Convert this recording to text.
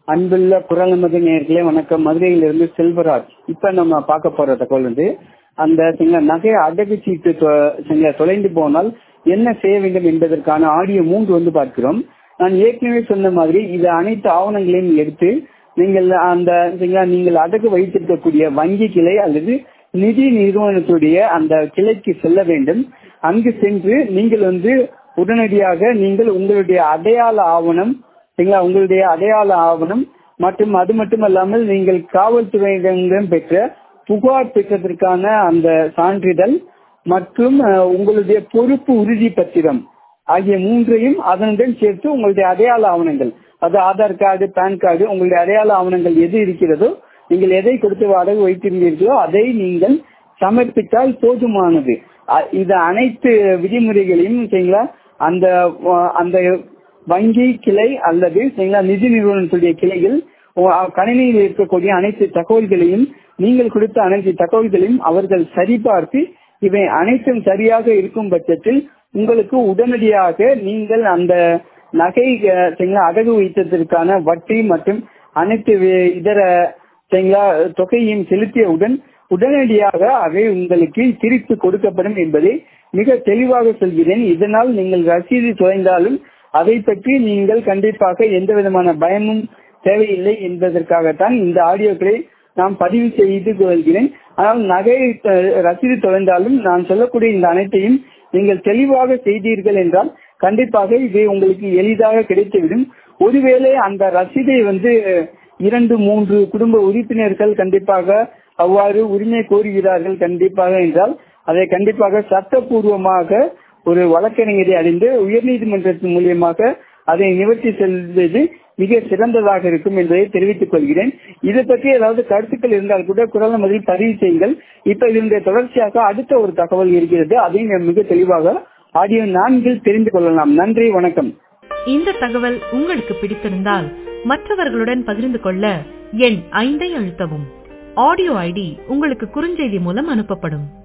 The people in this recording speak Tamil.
அன்புள்ள குரல் நமது நேயர்களே வணக்கம். மதுரையிலிருந்து செல்வராஜ். இப்ப நம்ம பார்க்க போற தகவல் அந்த நகை அடகு சீட்டு தொலைந்து போனால் என்ன செய்ய வேண்டும் என்பதற்கான ஆடியோ 3 பார்க்கிறோம். நான் ஏற்கனவே சொன்ன மாதிரி இது அனைத்து ஆவணங்களையும் எடுத்து நீங்கள் அடகு வைத்திருக்கக்கூடிய வங்கி கிளை அல்லது நிதி நிறுவனத்துடைய அந்த கிளைக்கு செல்ல வேண்டும். அங்கு சென்று நீங்கள் உடனடியாக நீங்கள் உங்களுடைய அடையாள ஆவணம் உங்களுடைய அடையாள ஆவணம் மற்றும் அது மட்டுமல்லாமல் நீங்கள் காவல்துறையிடம் பெற்ற புகார் பெற்றதற்கான அந்த சான்றிதழ் மற்றும் உங்களுடைய பொறுப்பு உறுதி பத்திரம் ஆகிய 3ஐயும் அதனுடன் சேர்த்து உங்களுடைய அடையாள ஆவணங்கள், அது ஆதார் கார்டு, பேன் கார்டு, உங்களுடைய அடையாள ஆவணங்கள் எது இருக்கிறதோ, நீங்கள் எதை கொடுத்து அடகு வைத்திருந்தீர்களோ அதை நீங்கள் சமர்ப்பித்தால் போதுமானது. இது அனைத்து விதிமுறைகளையும் அந்த அந்த வங்கி கிளை அல்லது நிதி நிறுவனத்துடைய கிளைகள் கணினியில் இருக்கக்கூடிய அனைத்து தகவல்களையும் நீங்கள் கொடுத்த அனைத்து தகவல்களையும் அவர்கள் சரிபார்த்து இவை அனைத்தும் சரியாக இருக்கும் பட்சத்தில் உங்களுக்கு உடனடியாக நீங்கள் அந்த நகை அடகு வைத்ததற்கான வட்டி மற்றும் அனைத்து இதர தொகையையும் செலுத்தியவுடன் உடனடியாக அவை உங்களுக்கு திருப்பி கொடுக்கப்படும் என்பதை மிக தெளிவாக சொல்கிறேன். இதனால் நீங்கள் ரசீது தொலைந்தாலும் அதை பற்றி நீங்கள் கண்டிப்பாக எந்த விதமான பயமும் தேவையில்லை என்பதற்காகத்தான் இந்த ஆடியோக்களை நான் பதிவு செய்து கொள்கிறேன். ஆனால் நகை ரசீது தொலைந்தாலும் நான் சொல்லக்கூடிய இந்த அனைத்தையும் நீங்கள் தெளிவாக செய்தீர்கள் என்றால் கண்டிப்பாக இது உங்களுக்கு எளிதாக கிடைத்துவிடும். ஒருவேளை அந்த ரசீதை 2-3 குடும்ப உறுப்பினர்கள் கண்டிப்பாக அவ்வாறு உரிமை கோருகிறார்கள் கண்டிப்பாக என்றால் அதை கண்டிப்பாக சட்டப்பூர்வமாக ஒரு வழக்கறிஞரை அடைந்து உயர்நீதிமன்றத்தின் மூலியமாக அதை நிவர்த்தி செய்வது மிக சிறந்ததாக இருக்கும் என்பதை தெரிவித்துக் கொள்கிறேன். இதை பற்றி ஏதாவது கருத்துக்கள் இருந்தால் கூட குரல் நமதில் பதிவு செய்யுங்கள். இப்ப இதனுடைய தொடர்ச்சியாக அடுத்த ஒரு தகவல் இருக்கிறது, அதையும் மிக தெளிவாக ஆடியோ 4 தெரிந்து கொள்ளலாம். நன்றி, வணக்கம். இந்த தகவல் உங்களுக்கு பிடித்திருந்தால் மற்றவர்களுடன் பகிர்ந்து கொள்ள எண் 5 அழுத்தவும். ஆடியோ ஐடி உங்களுக்கு குறுஞ்செய்தி மூலம் அனுப்பப்படும்.